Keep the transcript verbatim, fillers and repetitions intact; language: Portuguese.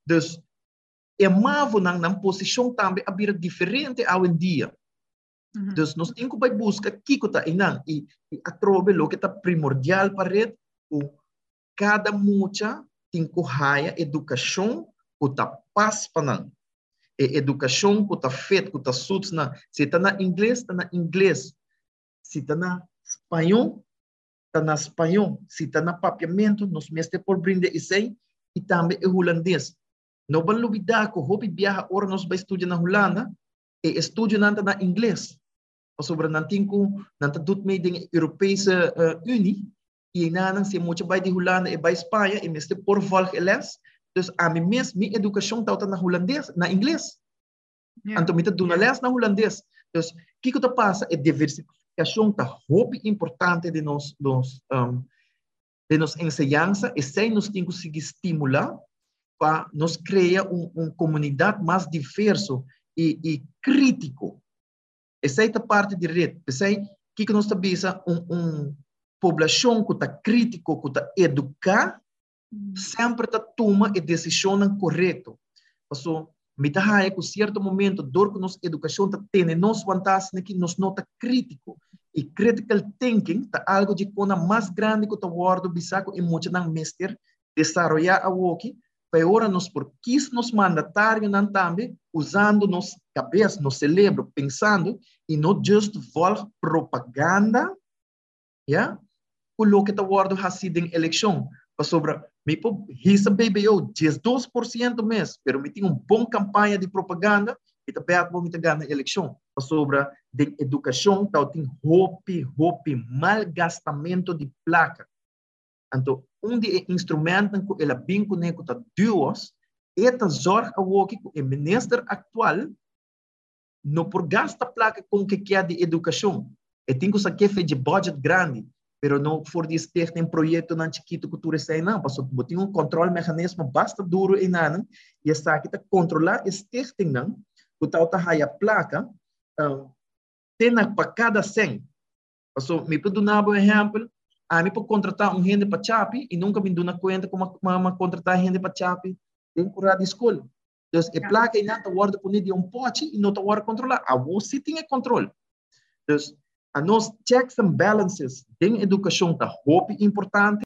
Dus, é mavo nang nang posição também a vir diferente ao em dia. Mm-hmm. Dus, nós temos que buscar kiko ta inang e a trove lo que tá primordial para red o cada mucha tem que haia educação que tá paz panang. E educação que tá feito, que tá suits na se tá na inglês, tá na inglês. Se tá na espanhol, tá na espanhol. Se tá na papiamento, nós mestre por brinde isay e também é holandês. Não vale olvidar que o hobby viaja ora nós vai estudar na Holanda e estudo nanta na inglês. Sobre nanting ko nanta dut may ding Europese uh, Unie e nanang se muito vai de Holanda e vai Espanha e mestre por volg eles. Dus a mim mesmo minha educação tá na holandês, na inglês. Yeah. Então mita duna les na holandês. Dus que que tá passa é diversificação tá hobby importante de nós dos um, de nos enseñança e sem nos tem que conseguir estimular para nos criar uma um comunidade mais diversa e, e crítico. Essa é a parte de rede. Essa é que nós estamos uma um população que está crítica, que está educada, sempre está toma a decisão correta. Então, me dá a que, em certo momento, dor que nossa educação está tendo, nós vantagem que nós não está crítico. E critical thinking está algo de coisa mais grande que está guardado bisaco e muito não mestre desenvolver a walkie. Para agora nós por quis nos mandatário não também usando nos cabeça, nos cérebro, pensando e não just volg propaganda, ja? O lo que está guardado assim em eleição, para sobre me po hisa baby o dez, doze por cento mês, pero me tem uma boa campanha de propaganda e também vou me ganhar na eleição. Para sobre de educação, tal tem hope, hope malgastamento de placa. Então, um de instrumentos que ela bem conecta duas, é a zorga que o ministro atual não por gasta placa com que quer de educação. E tem que saber que de budget grande, pero não for de ter um projeto não chiquito que tu recebe não, porque tem um controle mecanismo basta duro e não, e está aqui para controlar este tem não, que tal tá a placa, tem para cada cem. Então, me pode dar um exemplo. A mim pode contratar um gente para chapi e nunca me dou na conta como uma contratar gente para chapi tem curar de escola. Então, a placa e não está guarda por de um pote e não está guarda controlar. A você tem controle. Então, a nós checks and balances em educação está muito importante.